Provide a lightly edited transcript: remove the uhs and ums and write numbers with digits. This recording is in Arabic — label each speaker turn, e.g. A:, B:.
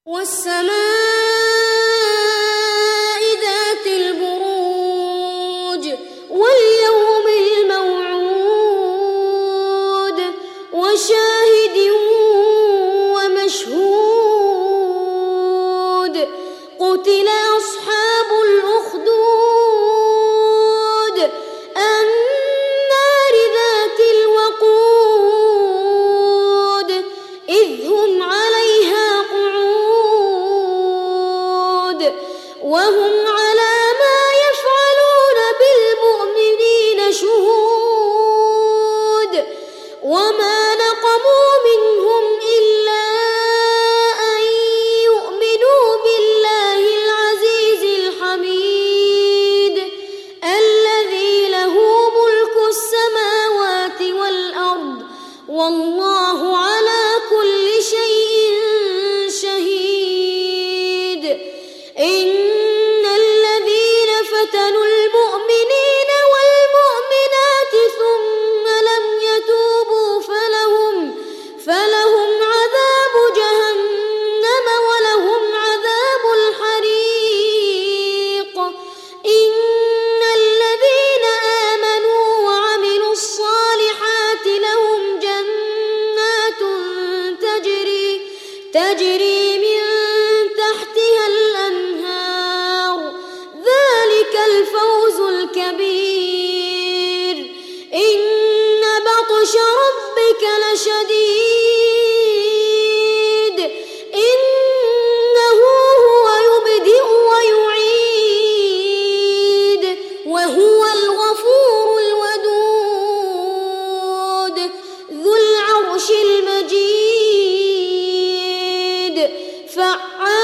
A: والسماء ذات البروج واليوم الموعود وشاهد ومشهود قتل أصحاب الأخدود النار ذات الوقود إذ هم عليها قعود وهم على ما يفعلون بالمؤمنين شهود وما نقموا منهم إلا أن يؤمنوا بالله العزيز الحميد الذي له ملك السماوات والأرض والله على كل شيء شهيد إن الذين فتنوا المؤمنين والمؤمنات ثم لم يتوبوا فلهم عذاب جهنم ولهم عذاب الحريق إن الذين آمنوا وعملوا الصالحات لهم جنات تجري من تحتها الأنهار ذلك الفوز الكبير إن بطش ربك لشديد إنه هو يبدئ ويعيد وهو الغفور الودود ذو العرش المجيد فعال